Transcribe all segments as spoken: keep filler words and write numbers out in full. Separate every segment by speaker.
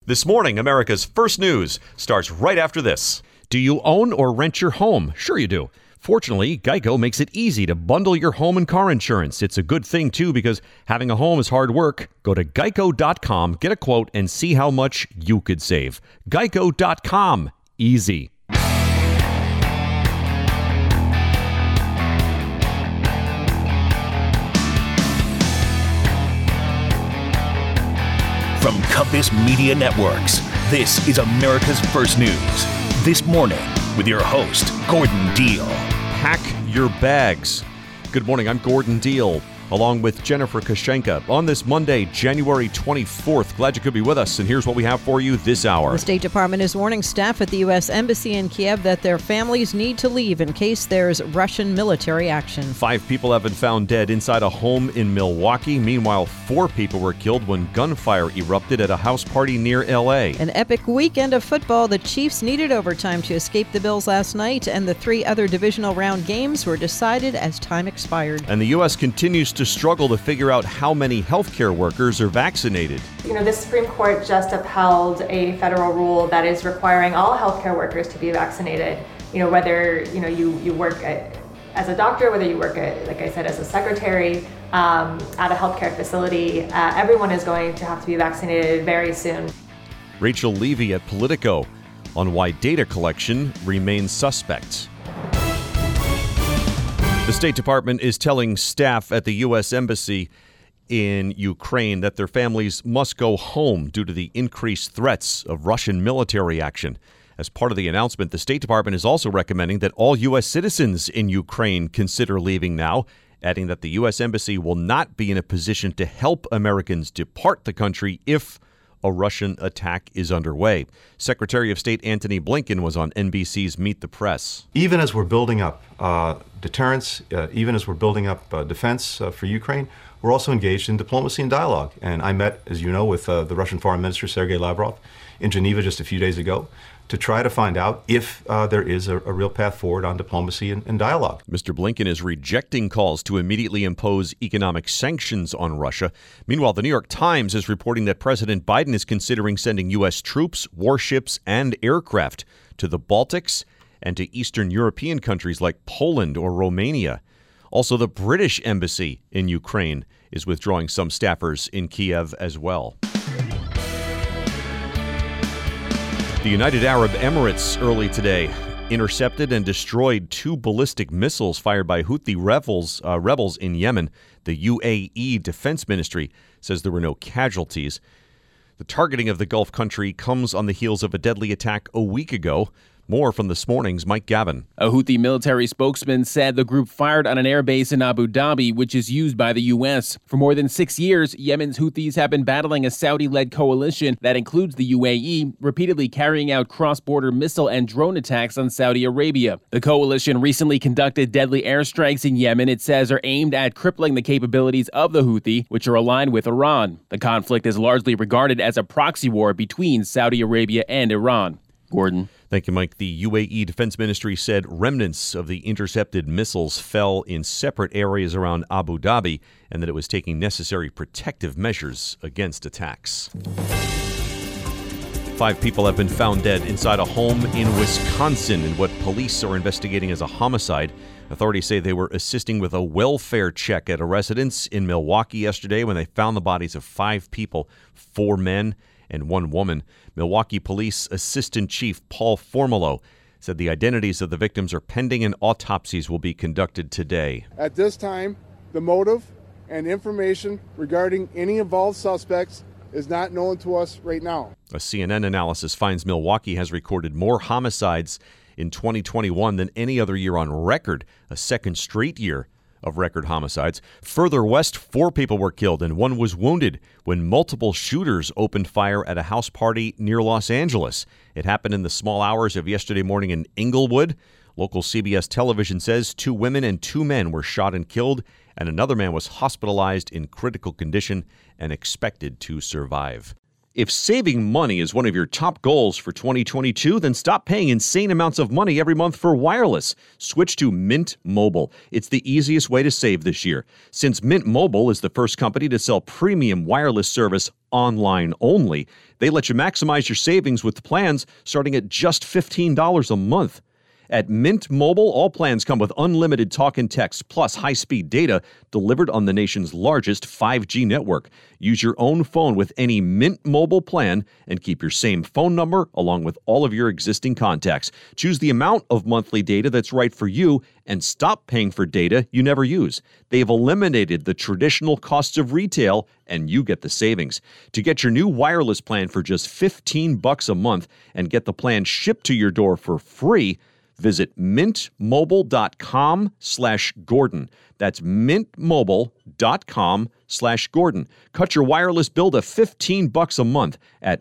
Speaker 1: This morning, America's First News starts right after this. Do you own or rent your home? Sure you do. Fortunately, Geico makes it easy to bundle your home and car insurance. It's a good thing, too, because having a home is hard work. Go to geico dot com, get a quote, and see how much you could save. geico dot com. Easy.
Speaker 2: From Compass Media Networks, this is America's First News. This morning, with your host, Gordon Deal.
Speaker 1: Pack your bags. Good morning, I'm Gordon Deal, along with Jennifer Kashenka. On this Monday, January twenty-fourth, glad you could be with us, and here's what we have for you this hour.
Speaker 3: The State Department is warning staff at the U S Embassy in Kiev that their families need to leave in case there's Russian military action.
Speaker 1: Five people have been found dead inside a home in Milwaukee. Meanwhile, four people were killed when gunfire erupted at a house party near L A.
Speaker 3: An epic weekend of football. The Chiefs needed overtime to escape the Bills last night, and the three other divisional round games were decided as time expired.
Speaker 1: And the U S continues to struggle to figure out how many healthcare workers are vaccinated.
Speaker 4: You know, the Supreme Court just upheld a federal rule that is requiring all healthcare workers to be vaccinated. You know, whether, you know, you, you work at, as a doctor, whether you work at, like I said, as a secretary um, at a healthcare facility, uh, everyone is going to have to be vaccinated very soon.
Speaker 1: Rachel Levy at Politico on why data collection remains suspect. The State Department is telling staff at the U S Embassy in Ukraine that their families must go home due to the increased threats of Russian military action. As part of the announcement, the State Department is also recommending that all U S citizens in Ukraine consider leaving now, adding that the U S Embassy will not be in a position to help Americans depart the country if a Russian attack is underway. Secretary of State Antony Blinken was on N B C's Meet the Press.
Speaker 5: Even as we're building up uh, deterrence, uh, even as we're building up uh, defense uh, for Ukraine, we're also engaged in diplomacy and dialogue. And I met, as you know, with uh, the Russian Foreign Minister Sergei Lavrov in Geneva just a few days ago to try to find out if uh, there is a, a real path forward on diplomacy and, and dialogue.
Speaker 1: Mister Blinken is rejecting calls to immediately impose economic sanctions on Russia. Meanwhile, the New York Times is reporting that President Biden is considering sending U S troops, warships, and aircraft to the Baltics and to Eastern European countries like Poland or Romania. Also, the British Embassy in Ukraine is withdrawing some staffers in Kiev as well. The United Arab Emirates early today intercepted and destroyed two ballistic missiles fired by Houthi rebels, uh, rebels in Yemen. The U A E Defense Ministry says there were no casualties. The targeting of the Gulf country comes on the heels of a deadly attack a week ago. More from this morning's Mike Gavin.
Speaker 6: A Houthi military spokesman said the group fired on an airbase in Abu Dhabi, which is used by the U S. For more than six years, Yemen's Houthis have been battling a Saudi-led coalition that includes the U A E, repeatedly carrying out cross-border missile and drone attacks on Saudi Arabia. The coalition recently conducted deadly airstrikes in Yemen it says are aimed at crippling the capabilities of the Houthi, which are aligned with Iran. The conflict is largely regarded as a proxy war between Saudi Arabia and Iran. Gordon.
Speaker 1: Thank you, Mike. The U A E Defense Ministry said remnants of the intercepted missiles fell in separate areas around Abu Dhabi and that it was taking necessary protective measures against attacks. Five people have been found dead inside a home in Wisconsin in what police are investigating as a homicide. Authorities say they were assisting with a welfare check at a residence in Milwaukee yesterday when they found the bodies of five people, four men and one woman. Milwaukee Police Assistant Chief Paul Formolo said the identities of the victims are pending and autopsies will be conducted today.
Speaker 7: At this time, the motive and information regarding any involved suspects is not known to us right now.
Speaker 1: A C N N analysis finds Milwaukee has recorded more homicides in twenty twenty-one than any other year on record, a second straight year of record homicides. Further west, four people were killed and one was wounded when multiple shooters opened fire at a house party near Los Angeles. It happened in the small hours of yesterday morning in Inglewood. Local C B S television says two women and two men were shot and killed, and another man was hospitalized in critical condition and expected to survive. If saving money is one of your top goals for twenty twenty-two, then stop paying insane amounts of money every month for wireless. Switch to Mint Mobile. It's the easiest way to save this year. Since Mint Mobile is the first company to sell premium wireless service online only, they let you maximize your savings with plans starting at just fifteen dollars a month. At Mint Mobile, all plans come with unlimited talk and text plus high-speed data delivered on the nation's largest five G network. Use your own phone with any Mint Mobile plan and keep your same phone number along with all of your existing contacts. Choose the amount of monthly data that's right for you and stop paying for data you never use. They've eliminated the traditional costs of retail and you get the savings. To get your new wireless plan for just fifteen bucks a month and get the plan shipped to your door for free, visit mintmobile.com slash Gordon. That's mintmobile.com slash Gordon. Cut your wireless bill to fifteen bucks a month at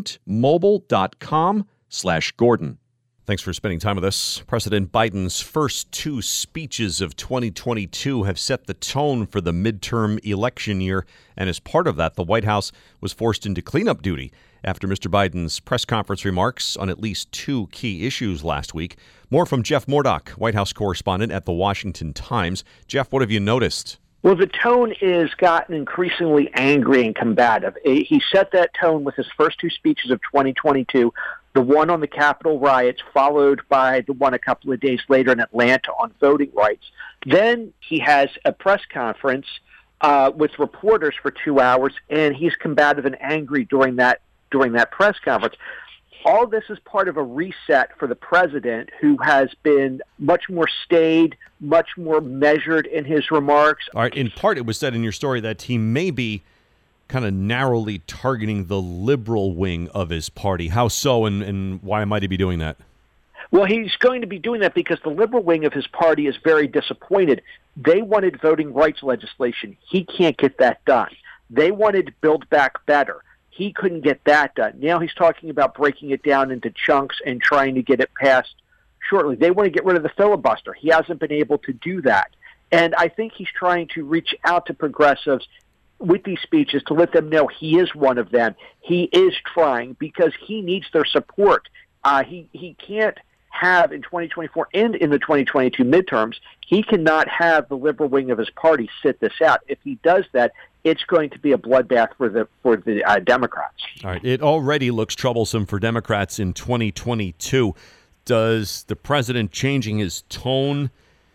Speaker 1: mintmobile.com slash Gordon. Thanks for spending time with us. President Biden's first two speeches of twenty twenty-two have set the tone for the midterm election year, and as part of that, the White House was forced into cleanup duty after Mister Biden's press conference remarks on at least two key issues last week. More from Jeff Murdoch, White House correspondent at The Washington Times. Jeff, what have you noticed?
Speaker 8: Well, the tone is gotten increasingly angry and combative. He set that tone with his first two speeches of twenty twenty-two, the one on the Capitol riots, followed by the one a couple of days later in Atlanta on voting rights. Then he has a press conference uh, with reporters for two hours, and he's combative and angry during that during that press conference. All this is part of a reset for the president, who has been much more staid, much more measured in his remarks.
Speaker 1: All right. In part, it was said in your story that he may be kind of narrowly targeting the liberal wing of his party. How so, and, and why might he be doing that?
Speaker 8: Well, he's going to be doing that because the liberal wing of his party is very disappointed. They wanted voting rights legislation. He can't get that done. They wanted Build Back Better. He couldn't get that done. Now he's talking about breaking it down into chunks and trying to get it passed shortly. They want to get rid of the filibuster. He hasn't been able to do that. And I think he's trying to reach out to progressives with these speeches to let them know he is one of them. He is trying because he needs their support. Uh, he, he can't have in twenty twenty-four and in the twenty twenty-two midterms, he cannot have the liberal wing of his party sit this out. If he does that, it's going to be a bloodbath for the for the uh, Democrats.
Speaker 1: All right. It already looks troublesome for Democrats in twenty twenty-two. Does the president changing his tone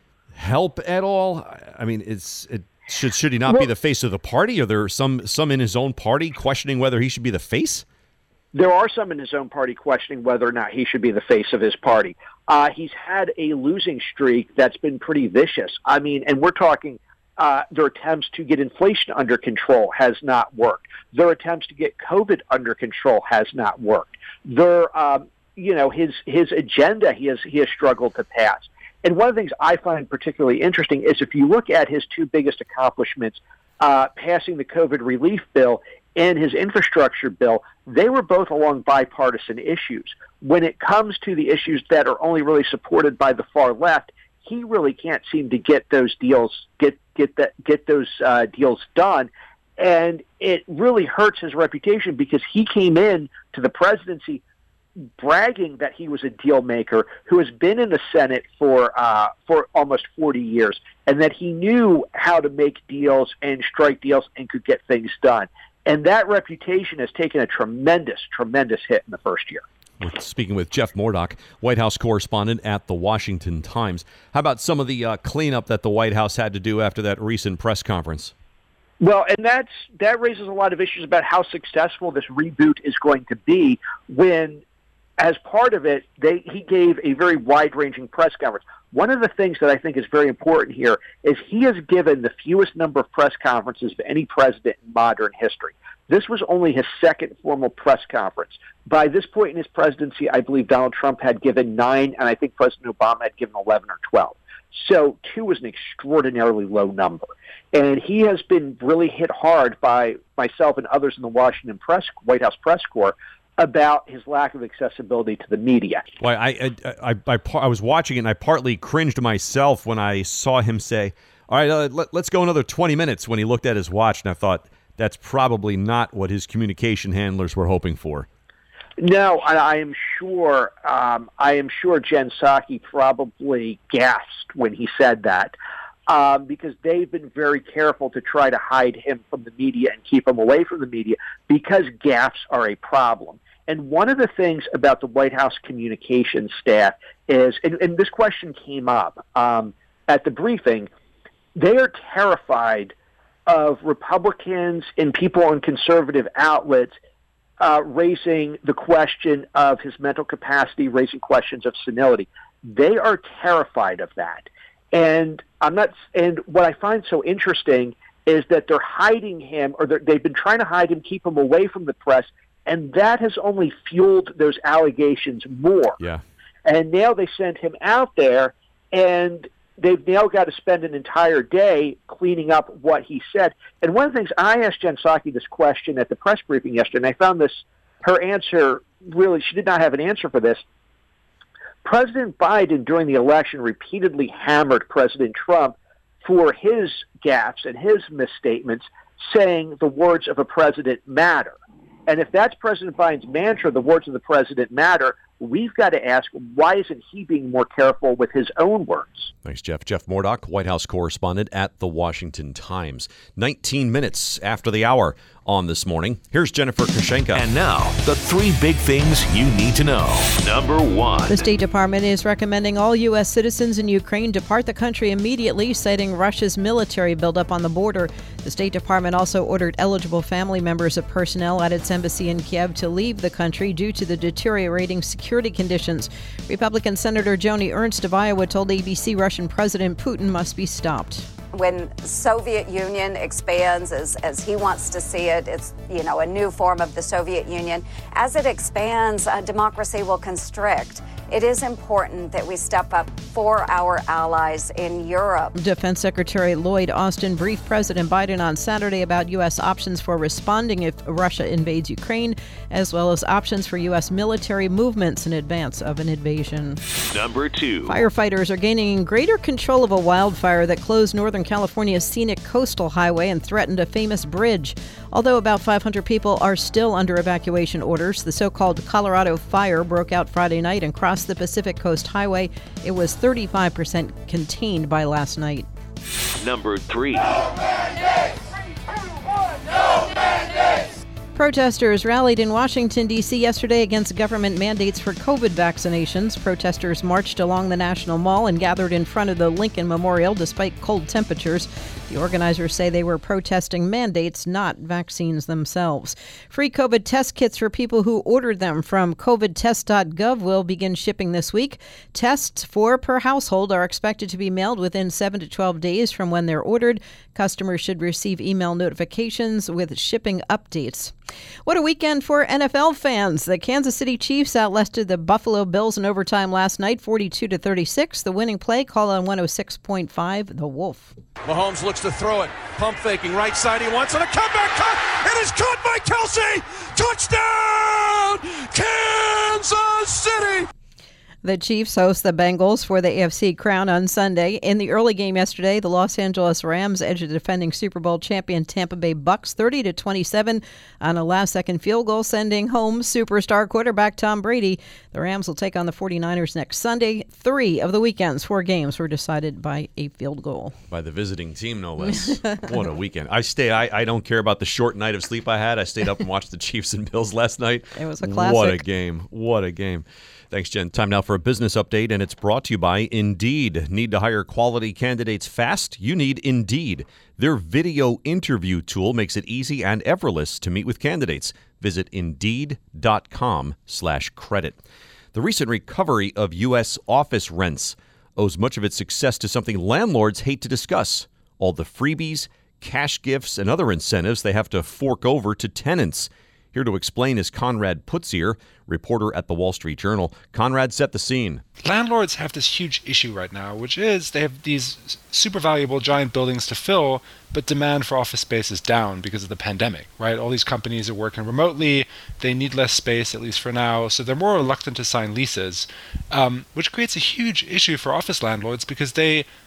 Speaker 1: help at all? I mean, it's it should should he not well, be the face of the party? Are there some some in his own party questioning whether he should be the face?
Speaker 8: There are some in his own party questioning whether or not he should be the face of his party. Uh, he's had a losing streak that's been pretty vicious. I mean, and we're talking uh, their attempts to get inflation under control has not worked. Their attempts to get COVID under control has not worked. Their, um, you know, his his agenda he has he has struggled to pass. And one of the things I find particularly interesting is if you look at his two biggest accomplishments, uh, passing the COVID relief bill and his infrastructure bill, they were both along bipartisan issues. When it comes to the issues that are only really supported by the far left, he really can't seem to get those deals get get that get those uh, deals done, and it really hurts his reputation because he came in to the presidency bragging that he was a deal maker who has been in the Senate for uh, for almost forty years, and that he knew how to make deals and strike deals and could get things done. And that reputation has taken a tremendous, tremendous hit in the first year.
Speaker 1: We're speaking with Jeff Murdoch, White House correspondent at The Washington Times. How about some of the uh, cleanup that the White House had to do after that recent press conference?
Speaker 8: Well, and that's that raises a lot of issues about how successful this reboot is going to be when, as part of it, they, he gave a very wide-ranging press conference. One of the things that I think is very important here is he has given the fewest number of press conferences of any president in modern history. This was only his second formal press conference. By this point in his presidency, I believe Donald Trump had given nine, and I think President Obama had given eleven or twelve. So two is an extraordinarily low number. And he has been really hit hard by myself and others in the Washington press, White House press corps about his lack of accessibility to the media.
Speaker 1: Well, I, I, I, I, I was watching it, and I partly cringed myself when I saw him say, all right, uh, let, let's go another twenty minutes when he looked at his watch, and I thought, that's probably not what his communication handlers were hoping for.
Speaker 8: No, I, I am sure. Um, I am sure Jen Psaki probably gasped when he said that, um, because they've been very careful to try to hide him from the media and keep him away from the media because gaffes are a problem. And one of the things about the White House communications staff is, and, and this question came up um, at the briefing, they are terrified of Republicans and people on conservative outlets uh, raising the question of his mental capacity, raising questions of senility. They are terrified of that. And I'm not. And what I find so interesting is that they're hiding him, or they've been trying to hide him, keep him away from the press, and that has only fueled those allegations more.
Speaker 1: Yeah.
Speaker 8: And now they sent him out there, and they've now got to spend an entire day cleaning up what he said. And one of the things, I asked Jen Psaki this question at the press briefing yesterday, and I found this, her answer, really, she did not have an answer for this. President Biden, during the election, repeatedly hammered President Trump for his gaffes and his misstatements, saying the words of a president matter. And if that's President Biden's mantra, the words of the president matter, we've got to ask, why isn't he being more careful with his own words?
Speaker 1: Thanks, Jeff. Jeff Murdoch, White House correspondent at The Washington Times. nineteen minutes after the hour on This Morning. Here's Jennifer Kushenka.
Speaker 2: And now, the three big things you need to know. Number one.
Speaker 3: The State Department is recommending all U S citizens in Ukraine depart the country immediately, citing Russia's military buildup on the border. The State Department also ordered eligible family members of personnel at its embassy in Kiev to leave the country due to the deteriorating security conditions. Republican Senator Joni Ernst of Iowa told A B C Russian President Putin must be stopped.
Speaker 9: When Soviet Union expands as, as he wants to see it, it's, you know, a new form of the Soviet Union. As it expands, uh, democracy will constrict. It is important that we step up for our allies in Europe.
Speaker 3: Defense Secretary Lloyd Austin briefed President Biden on Saturday about U S options for responding if Russia invades Ukraine, as well as options for U S military movements in advance of an invasion.
Speaker 2: Number two.
Speaker 3: Firefighters are gaining greater control of a wildfire that closed Northern California's scenic coastal highway and threatened a famous bridge. Although about five hundred people are still under evacuation orders, the so-called Colorado Fire broke out Friday night and crossed the Pacific Coast Highway. It was thirty-five percent contained by last night.
Speaker 2: Number three.
Speaker 10: No mandates! Three, two, one, no mandates!
Speaker 3: Protesters rallied in Washington, D C yesterday against government mandates for COVID vaccinations. Protesters marched along the National Mall and gathered in front of the Lincoln Memorial despite cold temperatures. The organizers say they were protesting mandates, not vaccines themselves. Free COVID test kits for people who ordered them from covid test dot gov will begin shipping this week. Tests, four per household, are expected to be mailed within seven to twelve days from when they're ordered. Customers should receive email notifications with shipping updates. What a weekend for N F L fans. The Kansas City Chiefs outlasted the Buffalo Bills in overtime last night, forty-two to thirty-six. The winning play, call on one oh six point five, The Wolf.
Speaker 11: Mahomes looks to throw it. Pump faking right side. He wants it. A comeback cut. It is caught by Kelsey. Touchdown, Kansas City.
Speaker 3: The Chiefs host the Bengals for the A F C crown on Sunday. In the early game yesterday, the Los Angeles Rams edged the defending Super Bowl champion Tampa Bay Bucks thirty to twenty-seven on a last-second field goal, sending home superstar quarterback Tom Brady. The Rams will take on the forty-niners next Sunday. Three of the weekend's four games were decided by a field goal.
Speaker 1: By the visiting team, no less. What a weekend. I stayed. I, I don't care about the short night of sleep I had. I stayed up and watched the Chiefs and Bills last night.
Speaker 3: It was a classic.
Speaker 1: What a game. What a game. Thanks, Jen. Time now for a business update, and it's brought to you by Indeed. Need to hire quality candidates fast? You need Indeed. Their video interview tool makes it easy and effortless to meet with candidates. Visit Indeed.com slash credit. The recent recovery of U S office rents owes much of its success to something landlords hate to discuss: all the freebies, cash gifts, and other incentives they have to fork over to tenants. Here to explain is Conrad Putzier, reporter at the Wall Street Journal. Conrad, set the scene.
Speaker 12: Landlords have this huge issue right now, which is they have these super valuable giant buildings to fill, but demand for office space is down because of the pandemic, right? All these companies are working remotely. They need less space, at least for now, so they're more reluctant to sign leases, um, which creates a huge issue for office landlords because they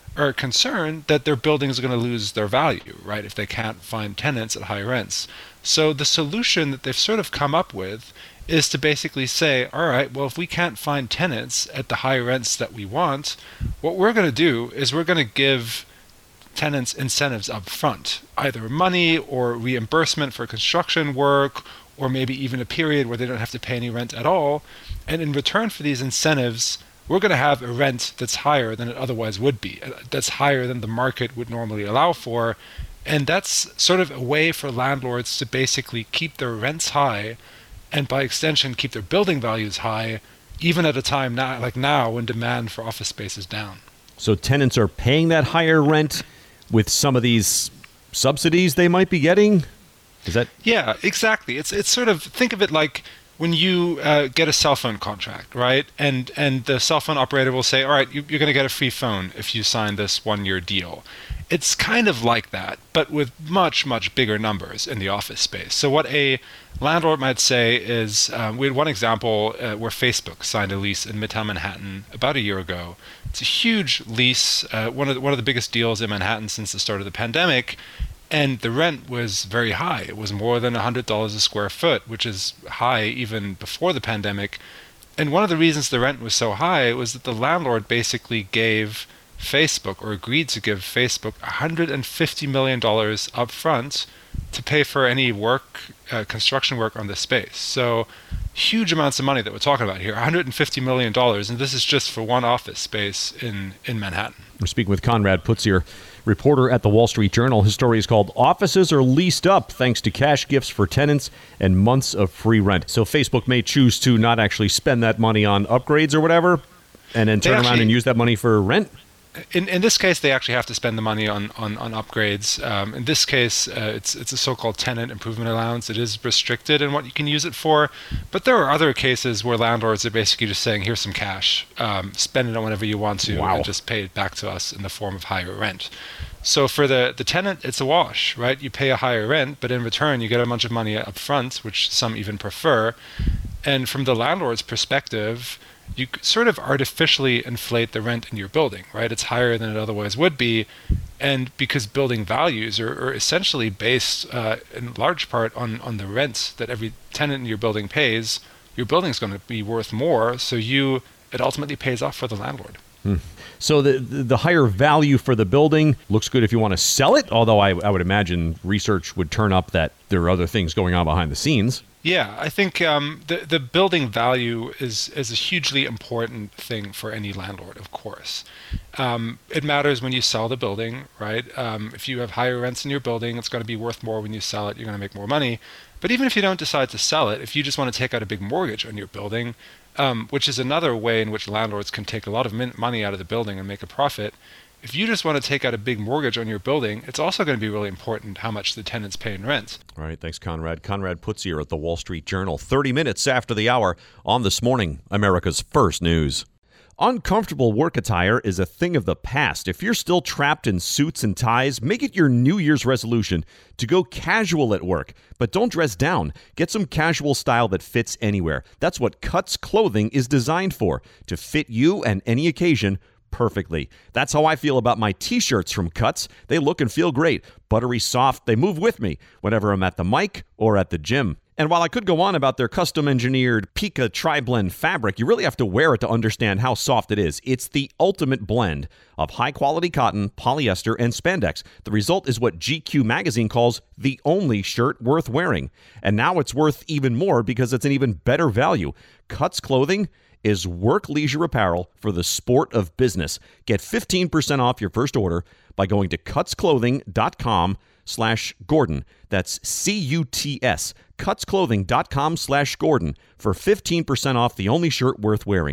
Speaker 12: are concerned that their buildings are going to lose their value, right, if they can't find tenants at high rents. So the solution that they've sort of come up with is to basically say, all right, well, if we can't find tenants at the high rents that we want, what we're going to do is we're going to give tenants incentives up front, either money or reimbursement for construction work, or maybe even a period where they don't have to pay any rent at all. And in return for these incentives, we're going to have a rent that's higher than it otherwise would be, that's higher than the market would normally allow for. And that's sort of a way for landlords to basically keep their rents high, and by extension keep their building values high, even at a time now, like now when demand for office space is down.
Speaker 1: So tenants are paying that higher rent with some of these subsidies they might be getting? Is that?
Speaker 12: Yeah, exactly. It's it's sort of, think of it like when you uh, get a cell phone contract, right? And and the cell phone operator will say, all right, you, you're going to get a free phone if you sign this one-year deal. It's kind of like that, but with much, much bigger numbers in the office space. So what a landlord might say is, um, we had one example uh, where Facebook signed a lease in Midtown Manhattan about a year ago. It's a huge lease, uh, one of the, one of the biggest deals in Manhattan since the start of the pandemic. And the rent was very high. It was more than one hundred dollars a square foot, which is high even before the pandemic. And one of the reasons the rent was so high was that the landlord basically gave Facebook, or agreed to give Facebook, one hundred fifty million dollars up front to pay for any work, uh, construction work on the space. So huge amounts of money that we're talking about here, one hundred fifty million dollars, and this is just for one office space in, in Manhattan.
Speaker 1: We're speaking with Conrad Putzier, reporter at the Wall Street Journal. His story is called Offices Are Leased Up Thanks to Cash Gifts for Tenants and Months of Free Rent. So Facebook may choose to not actually spend that money on upgrades or whatever, and then turn
Speaker 12: actually,
Speaker 1: around and use that money for rent?
Speaker 12: In in this case, they actually have to spend the money on on, on upgrades. Um, in this case, uh, it's it's a so-called tenant improvement allowance. It is restricted in what you can use it for, but there are other cases where landlords are basically just saying, "Here's some cash, um, spend it on whatever you want to,
Speaker 1: wow.
Speaker 12: and just pay it back to us in the form of higher rent." So for the the tenant, it's a wash, right? You pay a higher rent, but in return, you get a bunch of money up front, which some even prefer. And from the landlord's perspective, you sort of artificially inflate the rent in your building, right? It's higher than it otherwise would be. And because building values are, are essentially based uh, in large part on, on the rent that every tenant in your building pays, your building's going to be worth more. So you it ultimately pays off for the landlord.
Speaker 1: Hmm. So the, the the higher value for the building looks good if you want to sell it, although I, I would imagine research would turn up that there are other things going on behind the scenes.
Speaker 12: Yeah, I think um, the the building value is is a hugely important thing for any landlord, of course. Um, it matters when you sell the building, right? Um, if you have higher rents in your building, it's going to be worth more when you sell it. You're going to make more money. But even if you don't decide to sell it, if you just want to take out a big mortgage on your building, um, which is another way in which landlords can take a lot of min- money out of the building and make a profit, if you just want to take out a big mortgage on your building, it's also going to be really important how much the tenants pay in rent.
Speaker 1: All right, thanks, Conrad. Conrad Putzier at the Wall Street Journal. thirty minutes after the hour on This Morning, America's First News. Uncomfortable work attire is a thing of the past. If you're still trapped in suits and ties, make it your New Year's resolution to go casual at work. But don't dress down. Get some casual style that fits anywhere. That's what Cuts Clothing is designed for, to fit you and any occasion perfectly. That's how I feel about my t-shirts from Cuts. They look and feel great. Buttery soft. They move with me whenever I'm at the mic or at the gym. And while I could go on about their custom-engineered Pika Tri-Blend fabric, you really have to wear it to understand how soft it is. It's the ultimate blend of high-quality cotton, polyester, and spandex. The result is what G Q magazine calls the only shirt worth wearing. And now it's worth even more because it's an even better value. Cuts Clothing is work leisure apparel for the sport of business. Get fifteen percent off your first order by going to cutsclothing.com slash Gordon. That's C U T S, cutsclothing.com slash Gordon for fifteen percent off the only shirt worth wearing.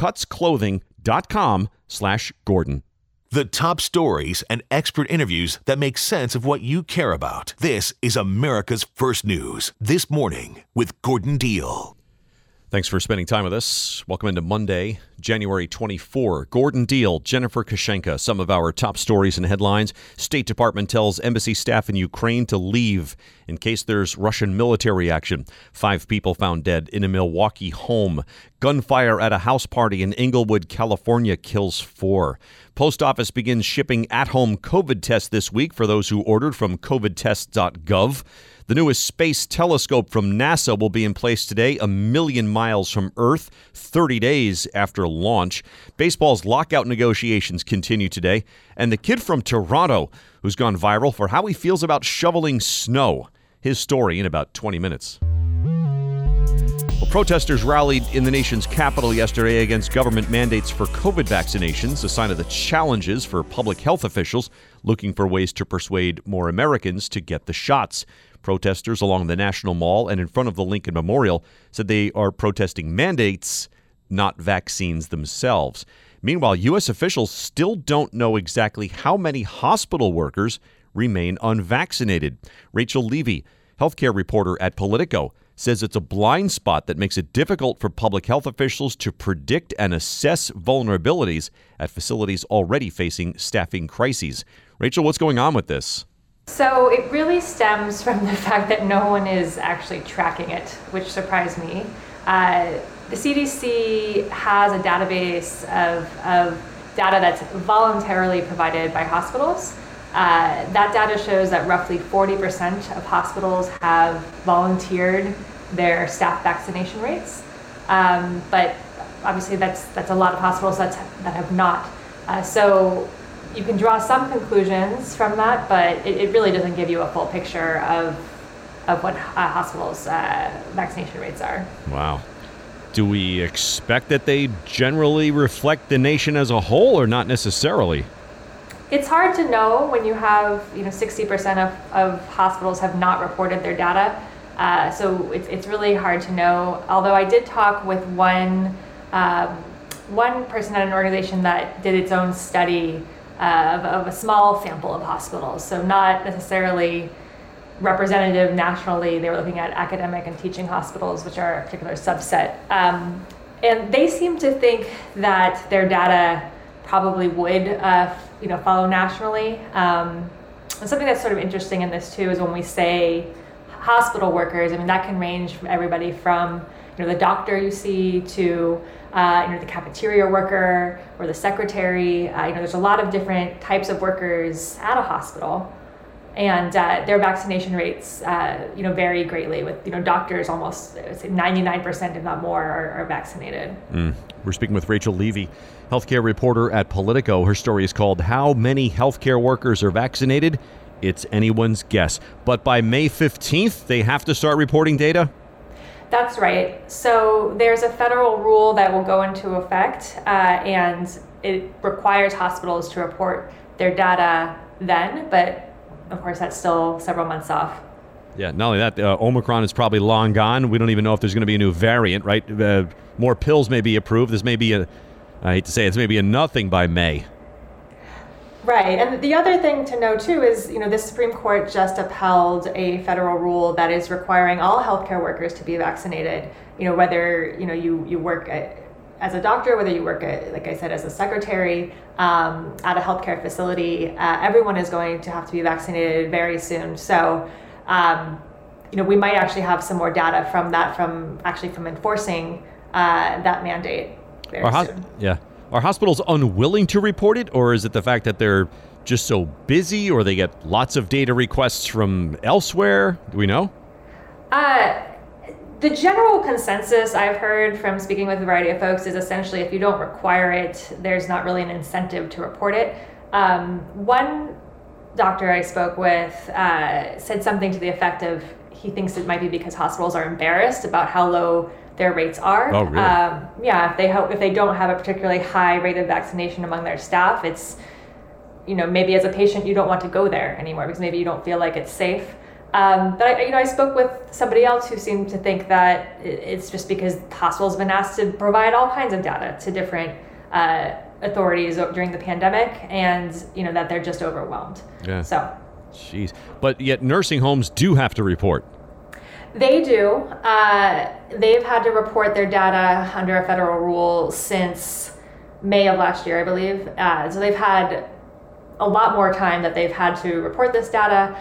Speaker 1: cutsclothing.com slash Gordon.
Speaker 2: The top stories and expert interviews that make sense of what you care about. This is America's First News. This Morning with Gordon Deal.
Speaker 1: Thanks for spending time with us. Welcome into Monday, January twenty-fourth. Gordon Deal, Jennifer Kushenka, some of our top stories and headlines. State Department tells embassy staff in Ukraine to leave in case there's Russian military action. Five people found dead in a Milwaukee home. Gunfire at a house party in Inglewood, California kills four. Post Office begins shipping at-home COVID tests this week for those who ordered from covid test dot gov. The newest space telescope from NASA will be in place today, a million miles from Earth, thirty days after launch. Baseball's lockout negotiations continue today. And the kid from Toronto who's gone viral for how he feels about shoveling snow. His story in about twenty minutes. Well, protesters rallied in the nation's capital yesterday against government mandates for COVID vaccinations, a sign of the challenges for public health officials looking for ways to persuade more Americans to get the shots. Protesters along the National Mall and in front of the Lincoln Memorial said they are protesting mandates, not vaccines themselves. Meanwhile, U S officials still don't know exactly how many hospital workers remain unvaccinated. Rachel Levy, healthcare reporter at Politico, says it's a blind spot that makes it difficult for public health officials to predict and assess vulnerabilities at facilities already facing staffing crises. Rachel, what's going on with this?
Speaker 4: So it really stems from the fact that no one is actually tracking it, which surprised me. Uh, the C D C has a database of, of data that's voluntarily provided by hospitals. Uh, that data shows that roughly forty percent of hospitals have volunteered their staff vaccination rates. Um, but obviously that's that's a lot of hospitals that's, that have not. Uh, so you can draw some conclusions from that, but it, it really doesn't give you a full picture of of what uh, hospitals' uh, vaccination rates are.
Speaker 1: Wow. Do we expect that they generally reflect the nation as a whole, or not necessarily?
Speaker 4: It's hard to know when you have, you know, sixty percent of, of hospitals have not reported their data. Uh, so it's, it's really hard to know. Although I did talk with one, um, one person at an organization that did its own study uh, of, of a small sample of hospitals. So not necessarily representative nationally. They were looking at academic and teaching hospitals, which are a particular subset. Um, and they seem to think that their data probably would, uh, you know, follow nationally. Um, and something that's sort of interesting in this too is when we say hospital workers. I mean, that can range from everybody from, you know, the doctor you see to, uh, you know, the cafeteria worker or the secretary. Uh, you know, there's a lot of different types of workers at a hospital, and uh, their vaccination rates, uh, you know, vary greatly. With, you know, doctors almost ninety-nine percent, if not more, are, are vaccinated.
Speaker 1: Mm. We're speaking with Rachel Levy, healthcare reporter at Politico. Her story is called "How Many Healthcare Workers Are Vaccinated?" It's anyone's guess. But by May fifteenth, they have to start reporting data?
Speaker 4: That's right. So there's a federal rule that will go into effect, uh, and it requires hospitals to report their data then, but of course that's still several months off.
Speaker 1: Yeah, not only that, uh, Omicron is probably long gone. We don't even know if there's going to be a new variant, right? Uh, more pills may be approved. This may be a, I hate to say it, it's maybe a nothing by May.
Speaker 4: Right, and the other thing to know too is, you know, the Supreme Court just upheld a federal rule that is requiring all healthcare workers to be vaccinated. You know, whether, you know, you, you work at, as a doctor, whether you work at, like I said, as a secretary um, at a healthcare facility, uh, everyone is going to have to be vaccinated very soon. So, um, you know, we might actually have some more data from that, from actually from enforcing uh, that mandate very
Speaker 1: Are
Speaker 4: soon.
Speaker 1: Hos- yeah. Are hospitals unwilling to report it, or is it the fact that they're just so busy, or they get lots of data requests from elsewhere? Do we know?
Speaker 4: Uh, the general consensus I've heard from speaking with a variety of folks is essentially if you don't require it, there's not really an incentive to report it. Um, one doctor I spoke with uh, said something to the effect of he thinks it might be because hospitals are embarrassed about how low their rates are.
Speaker 1: Oh, really?
Speaker 4: Um, yeah, if they hope, if they don't have a particularly high rate of vaccination among their staff, it's, you know, maybe as a patient you don't want to go there anymore because maybe you don't feel like it's safe. Um, but I, you know, I spoke with somebody else who seemed to think that it's just because hospitals have been asked to provide all kinds of data to different uh, authorities during the pandemic, and you know that they're just overwhelmed.
Speaker 1: Yeah.
Speaker 4: So.
Speaker 1: Jeez. But yet nursing homes do have to report.
Speaker 4: They do. Uh, they've had to report their data under a federal rule since May of last year, I believe. Uh, so they've had a lot more time that they've had to report this data.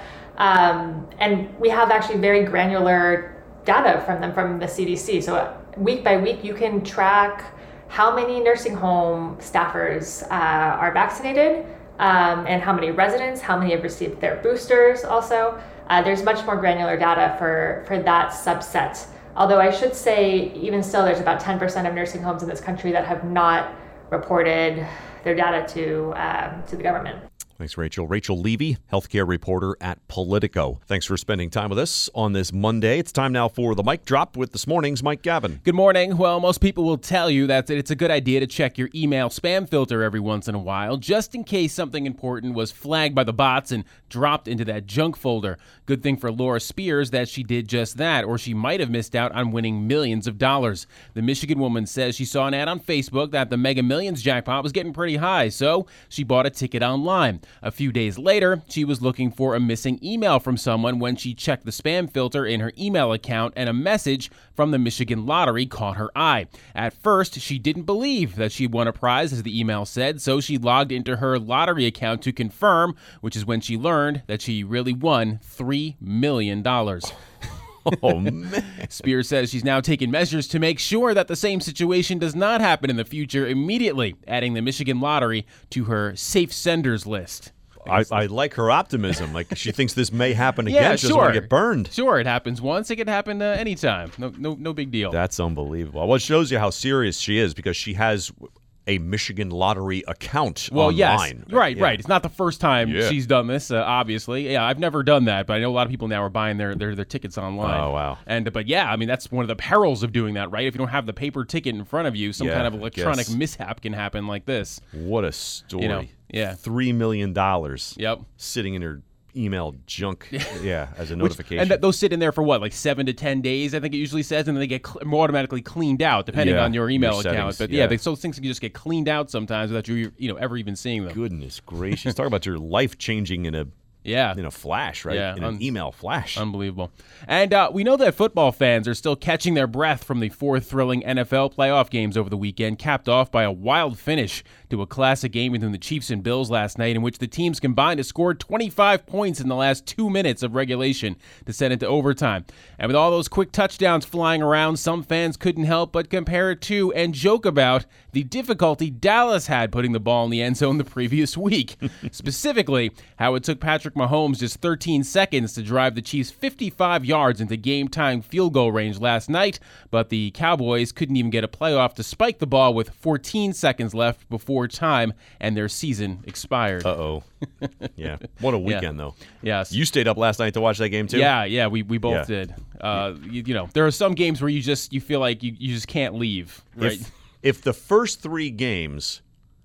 Speaker 4: Um, and we have actually very granular data from them from the C D C. So week by week, you can track how many nursing home staffers uh, are vaccinated, um, and how many residents, how many have received their boosters also. Uh, there's much more granular data for, for that subset. Although I should say, even still, there's about ten percent of nursing homes in this country that have not reported their data to um, to the government.
Speaker 1: Thanks, Rachel. Rachel Levy, healthcare reporter at Politico. Thanks for spending time with us on this Monday. It's time now for the Mic Drop with this morning's Mike Gavin.
Speaker 6: Good morning. Well, most people will tell you that it's a good idea to check your email spam filter every once in a while, just in case something important was flagged by the bots and dropped into that junk folder. Good thing for Laura Spears that she did just that, or she might have missed out on winning millions of dollars. The Michigan woman says she saw an ad on Facebook that the Mega Millions jackpot was getting pretty high, so she bought a ticket online. A few days later, she was looking for a missing email from someone when she checked the spam filter in her email account, and a message from the Michigan Lottery caught her eye. At first, she didn't believe that she won a prize, as the email said, so she logged into her lottery account to confirm, which is when she learned that she really won three million dollars.
Speaker 1: Oh, man.
Speaker 6: Spears says she's now taking measures to make sure that the same situation does not happen in the future, immediately adding the Michigan Lottery to her safe senders list.
Speaker 1: I, I like her optimism. Like, she thinks this may happen again.
Speaker 6: Yeah,
Speaker 1: she doesn't want to get burned.
Speaker 6: Sure, it happens once. It could happen uh, anytime. No, no, no big deal.
Speaker 1: That's unbelievable. Well, it shows you how serious she is, because she has a Michigan Lottery account
Speaker 6: well,
Speaker 1: online.
Speaker 6: Yes. Right,
Speaker 1: yeah.
Speaker 6: right. It's not the first time
Speaker 1: yeah.
Speaker 6: she's done this, uh, obviously. Yeah, I've never done that, but I know a lot of people now are buying their, their, their tickets online.
Speaker 1: Oh, wow.
Speaker 6: And But yeah, I mean, that's one of the perils of doing that, right? If you don't have the paper ticket in front of you, some
Speaker 1: yeah,
Speaker 6: kind of electronic
Speaker 1: yes.
Speaker 6: mishap can happen like this.
Speaker 1: What a story.
Speaker 6: You know, yeah.
Speaker 1: Three million dollars
Speaker 6: yep.
Speaker 1: sitting in her email junk, yeah, as a notification.
Speaker 6: Which, and th- those sit in there for what, like seven to ten days, I think it usually says, and then they get cl- automatically cleaned out, depending
Speaker 1: yeah,
Speaker 6: on your email
Speaker 1: your
Speaker 6: account.
Speaker 1: settings,
Speaker 6: But
Speaker 1: yeah,
Speaker 6: yeah, they, so things can just get cleaned out sometimes without you, you know, ever even seeing them.
Speaker 1: Goodness gracious! Talk about your life changing in a
Speaker 6: yeah
Speaker 1: in a flash, right?
Speaker 6: Yeah,
Speaker 1: in
Speaker 6: un-
Speaker 1: an email flash.
Speaker 6: Unbelievable. And uh, we know that football fans are still catching their breath from the four thrilling N F L playoff games over the weekend, capped off by a wild finish to a classic game between the Chiefs and Bills last night, in which the teams combined to score twenty-five points in the last two minutes of regulation to send it to overtime. And with all those quick touchdowns flying around, some fans couldn't help but compare it to and joke about the difficulty Dallas had putting the ball in the end zone the previous week. Specifically, how it took Patrick Mahomes just thirteen seconds to drive the Chiefs fifty-five yards into game-time field goal range last night, but the Cowboys couldn't even get a playoff to spike the ball with fourteen seconds left before time, and their season expired.
Speaker 1: Uh-oh. Yeah. What a weekend,
Speaker 6: yeah.
Speaker 1: though.
Speaker 6: Yes.
Speaker 1: You stayed up last night to watch that game, too?
Speaker 6: Yeah, yeah, we, we both
Speaker 1: yeah.
Speaker 6: did. Uh, you, you know, there are some games where you just you feel like you, you just can't leave, right?
Speaker 1: If, if the first three games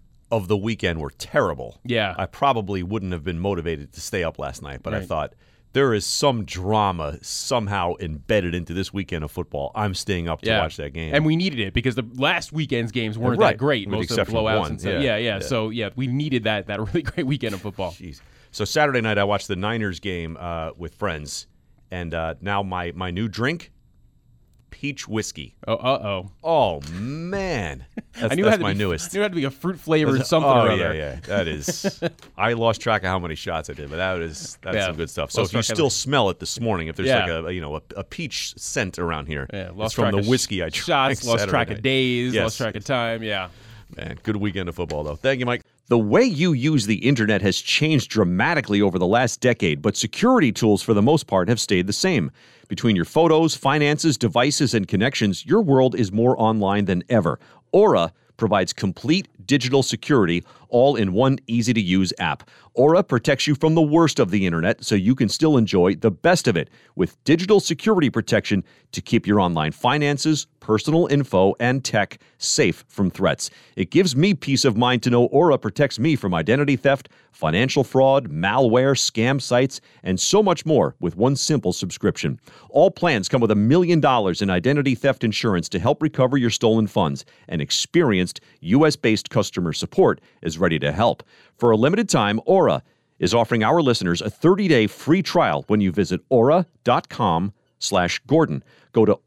Speaker 1: of the weekend were terrible,
Speaker 6: yeah.
Speaker 1: I probably wouldn't have been motivated to stay up last night, but
Speaker 6: right.
Speaker 1: I thought, there is some drama somehow embedded into this weekend of football. I'm staying up to
Speaker 6: yeah.
Speaker 1: watch that game.
Speaker 6: And we needed it because the last weekend's games weren't
Speaker 1: right.
Speaker 6: that great.
Speaker 1: With
Speaker 6: most
Speaker 1: the
Speaker 6: of the
Speaker 1: exception of
Speaker 6: blowouts
Speaker 1: one.
Speaker 6: and stuff.
Speaker 1: Yeah.
Speaker 6: Yeah, yeah,
Speaker 1: Yeah.
Speaker 6: So, yeah, we needed that that really great weekend of football.
Speaker 1: Jeez. So Saturday night I watched the Niners game uh, with friends, and uh, now my, my new drink, peach whiskey.
Speaker 6: Oh, uh-oh.
Speaker 1: Oh, man. That's,
Speaker 6: I knew
Speaker 1: that's
Speaker 6: it had
Speaker 1: my
Speaker 6: to be,
Speaker 1: newest.
Speaker 6: I knew it had to be a fruit-flavored something
Speaker 1: oh,
Speaker 6: or
Speaker 1: yeah,
Speaker 6: other.
Speaker 1: yeah. That is. I lost track of how many shots I did, but that is that's
Speaker 6: yeah.
Speaker 1: some good stuff. So
Speaker 6: Lost
Speaker 1: if you
Speaker 6: track
Speaker 1: still
Speaker 6: of...
Speaker 1: smell it this morning, if there's
Speaker 6: yeah.
Speaker 1: like a you know a, a peach scent around here,
Speaker 6: yeah,
Speaker 1: it's
Speaker 6: lost
Speaker 1: from
Speaker 6: track
Speaker 1: the
Speaker 6: of
Speaker 1: whiskey I drank
Speaker 6: shots, lost
Speaker 1: Saturday
Speaker 6: track
Speaker 1: night.
Speaker 6: of days,
Speaker 1: yes.
Speaker 6: lost track of time. Yeah.
Speaker 1: Man, good weekend of football, though. Thank you, Mike. The way you use the internet has changed dramatically over the last decade, but security tools, for the most part, have stayed the same. Between your photos, finances, devices, and connections, your world is more online than ever. Aura provides complete digital security, all in one easy-to-use app. Aura protects you from the worst of the internet, so you can still enjoy the best of it, with digital security protection to keep your online finances, personal info, and tech safe from threats. It gives me peace of mind to know Aura protects me from identity theft, financial fraud, malware, scam sites, and so much more with one simple subscription. All plans come with a million dollars in identity theft insurance to help recover your stolen funds, and experienced U S-based customer support is ready to help. For a limited time, Aura is offering our listeners a thirty-day free trial when you visit aura.com slash Gordon. Go to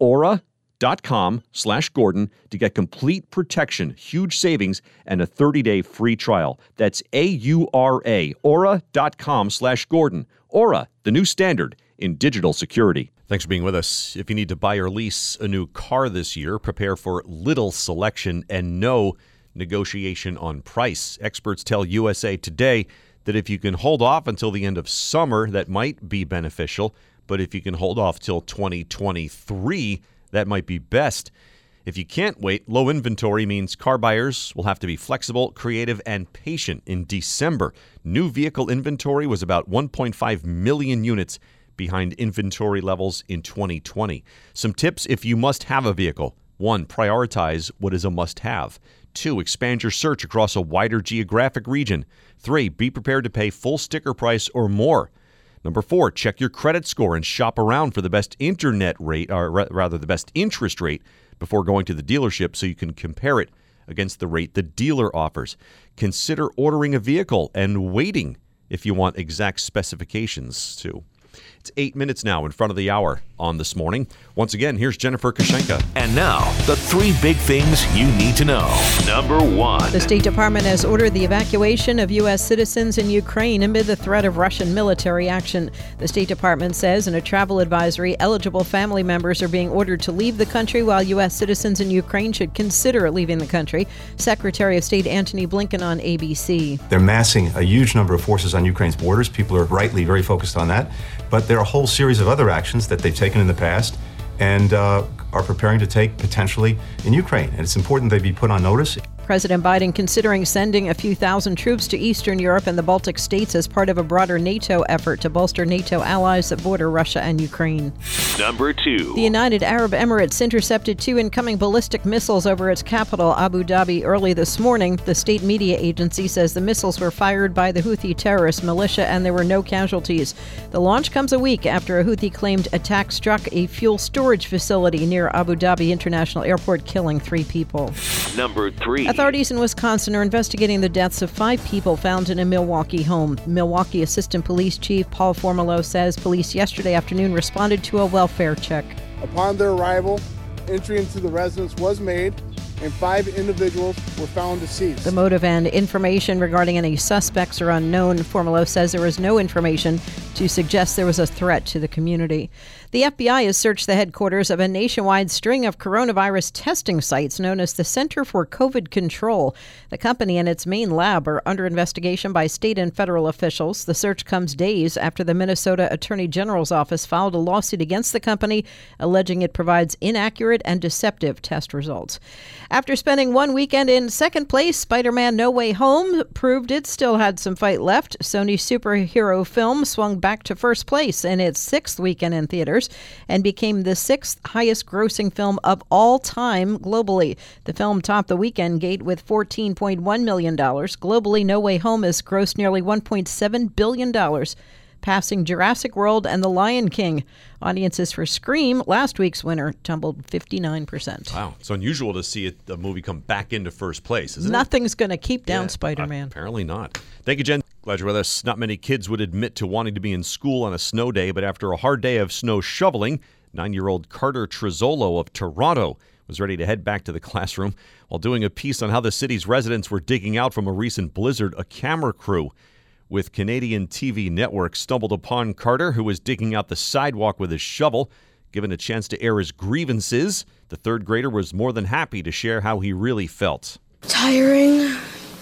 Speaker 1: aura.com slash Gordon to get complete protection, huge savings, and a thirty-day free trial. That's A U R A, aura.com slash Gordon. Aura, the new standard in digital security. Thanks for being with us. If you need to buy or lease a new car this year, prepare for little selection and no negotiation on price. Experts tell U S A Today that if you can hold off until the end of summer, that might be beneficial. But if you can hold off till twenty twenty-three, that might be best. If you can't wait, low inventory means car buyers will have to be flexible, creative, and patient. In December, new vehicle inventory was about one point five million units behind inventory levels in twenty twenty. Some tips if you must have a vehicle. One, prioritize what is a must-have. Two, expand your search across a wider geographic region. Three, be prepared to pay full sticker price or more. Number four, check your credit score and shop around for the best internet rate, or rather the best interest rate, before going to the dealership so you can compare it against the rate the dealer offers. Consider ordering a vehicle and waiting if you want exact specifications too. It's eight minutes now in front of the hour on This Morning. Once again, here's Jennifer Kushenka.
Speaker 2: And now, the three big things you need to know. Number one.
Speaker 3: The State Department has ordered the evacuation of U S citizens in Ukraine amid the threat of Russian military action. The State Department says in a travel advisory, eligible family members are being ordered to leave the country while U S citizens in Ukraine should consider leaving the country. Secretary of State Antony Blinken on A B C.
Speaker 5: They're massing a huge number of forces on Ukraine's borders. People are rightly very focused on that. But there are a whole series of other actions that they've taken in the past and uh, are preparing to take potentially in Ukraine. And it's important they be put on notice.
Speaker 3: President Biden considering sending a few thousand troops to Eastern Europe and the Baltic states as part of a broader NATO effort to bolster NATO allies that border Russia and Ukraine.
Speaker 2: Number two.
Speaker 3: The United Arab Emirates intercepted two incoming ballistic missiles over its capital, Abu Dhabi, early this morning. The state media agency says the missiles were fired by the Houthi terrorist militia and there were no casualties. The launch comes a week after a Houthi claimed attack struck a fuel storage facility near Abu Dhabi International Airport, killing three people.
Speaker 2: Number three.
Speaker 3: Authorities in Wisconsin are investigating the deaths of five people found in a Milwaukee home. Milwaukee Assistant Police Chief Paul Formolo says police yesterday afternoon responded to a welfare check.
Speaker 7: Upon their arrival, entry into the residence was made, and five individuals were found deceased.
Speaker 3: The motive and information regarding any suspects are unknown. Formolo says there is no information to suggest there was a threat to the community. The F B I has searched the headquarters of a nationwide string of coronavirus testing sites known as the Center for COVID Control. The company and its main lab are under investigation by state and federal officials. The search comes days after the Minnesota Attorney General's office filed a lawsuit against the company, alleging it provides inaccurate and deceptive test results. After spending one weekend in second place, Spider-Man No Way Home proved it still had some fight left. Sony's superhero film swung back to first place in its sixth weekend in theaters and became the sixth highest grossing film of all time globally. The film topped the weekend gate with fourteen point one million dollars. Globally, No Way Home has grossed nearly one point seven billion dollars, passing Jurassic World and The Lion King. Audiences for Scream, last week's winner, tumbled fifty-nine percent.
Speaker 1: Wow. It's unusual to see it, the movie come back into first place, isn't
Speaker 3: Nothing's
Speaker 1: it?
Speaker 3: Nothing's going to keep down
Speaker 1: yeah,
Speaker 3: Spider-Man.
Speaker 1: Apparently not. Thank you, Jen. Glad you're with us. Not many kids would admit to wanting to be in school on a snow day, but after a hard day of snow shoveling, nine-year-old Carter Trizzolo of Toronto was ready to head back to the classroom. While doing a piece on how the city's residents were digging out from a recent blizzard, a camera crew with Canadian T V Network stumbled upon Carter, who was digging out the sidewalk with his shovel. Given a chance to air his grievances, the third grader was more than happy to share how he really felt.
Speaker 13: Tiring.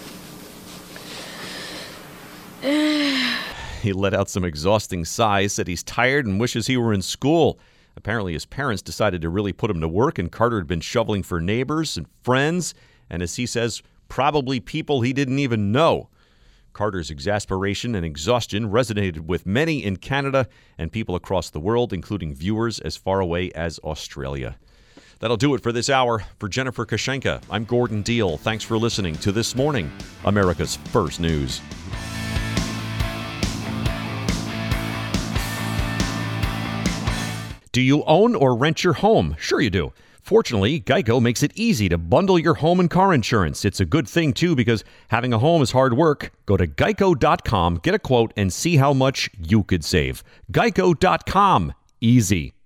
Speaker 1: He let out some exhausting sighs, said he's tired and wishes he were in school. Apparently his parents decided to really put him to work, and Carter had been shoveling for neighbors and friends, and as he says, probably people he didn't even know. Carter's exasperation and exhaustion resonated with many in Canada and people across the world, including viewers as far away as Australia. That'll do it for this hour. For Jennifer Kushenka, I'm Gordon Deal. Thanks for listening to This Morning, America's First News. Do you own or rent your home? Sure you do. Fortunately, Geico makes it easy to bundle your home and car insurance. It's a good thing, too, because having a home is hard work. Go to geico dot com, get a quote, and see how much you could save. geico dot com. Easy.